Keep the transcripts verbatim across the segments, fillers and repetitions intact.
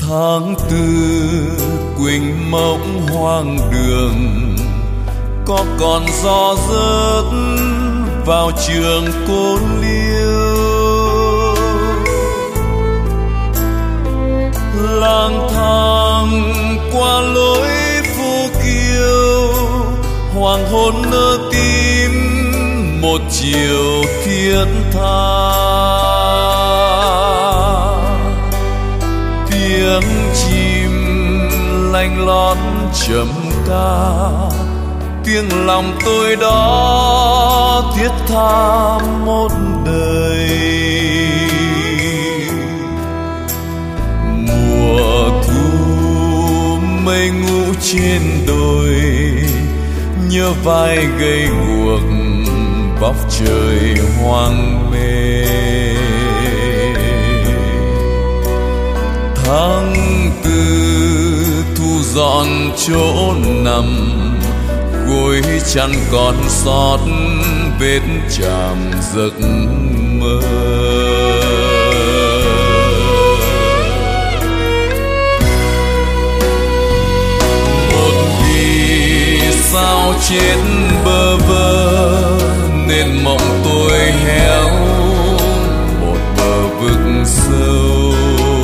Tháng tư quỳnh mộng hoang đường, có còn gió rớt vào trường Côn Liêu. Lang thang qua lối phố Kiêu, hoàng hôn nơ tím một chiều thiết tha. Tiếng chim lanh lót trầm ca, tiếng lòng tôi đó thiết tha một đời. Mùa thu mây ngủ trên đồi, nhớ vai gầy guộc vóc trời hoang mê. Tháng tư thu dọn chỗ nằm, gối chăn còn sót vết chạm giấc mơ. Một vì sao chết bơ vơ nên mộng tôi héo một bờ vực sâu.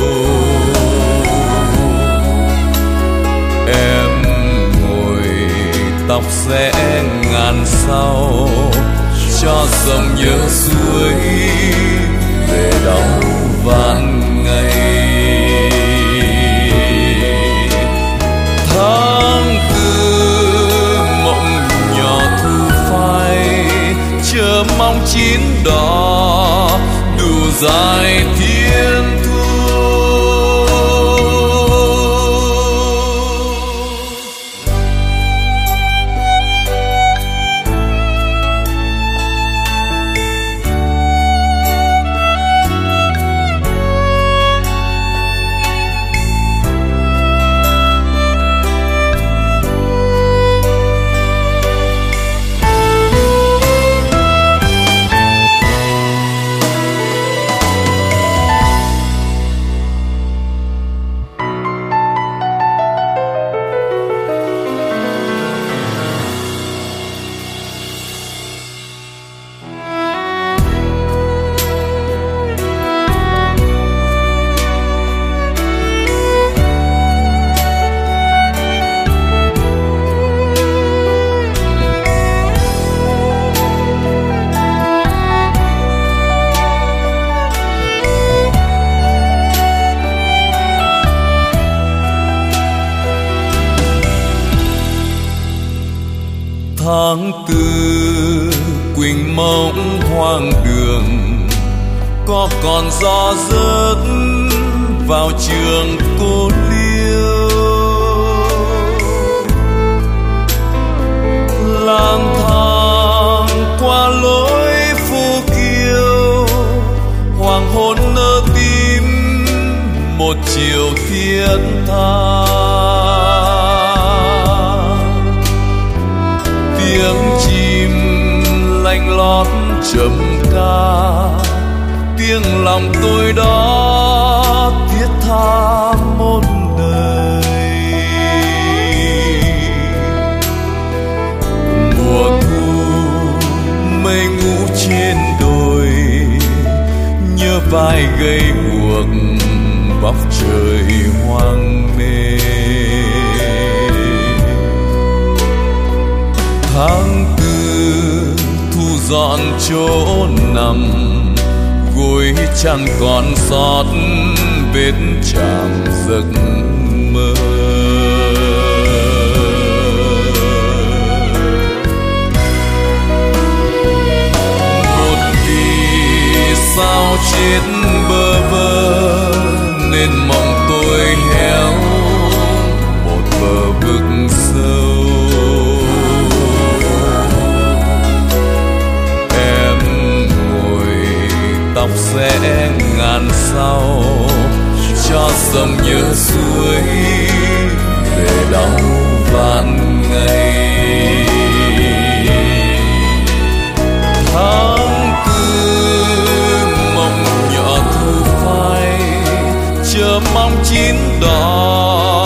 Em ngồi tóc sẽ ngàn sau, cho dòng nhớ suối về đau vạn ngày. Tháng tư mộng nhỏ thu phai, chờ mong chín đỏ đủ dài thiên thu. Tháng tư quỳnh mộng hoang đường, có còn gió rớt vào trường Côn Liêu. Lang thang qua lối phố Kiêu, hoàng hôn nơ tím một chiều thiết tha. Tiếng chim lanh lót trầm ca, tiếng lòng tôi đó thiết tha một đời. Mùa thu mây ngủ trên đồi, nhớ vai gầy guộc vóc trời hoang mê. Tháng tư thu dọn chỗ nằm, gối chăn còn sót vết chạm giấc mơ. Một vì sao chết bơ vơ nên mộng tôi héo một bờ vực sâu. Tóc sẽ ngàn sau, cho dòng nhớ suối về đau vạn ngày. Tháng tư mộng nhỏ thu phai, chờ mong chỉ chín đỏ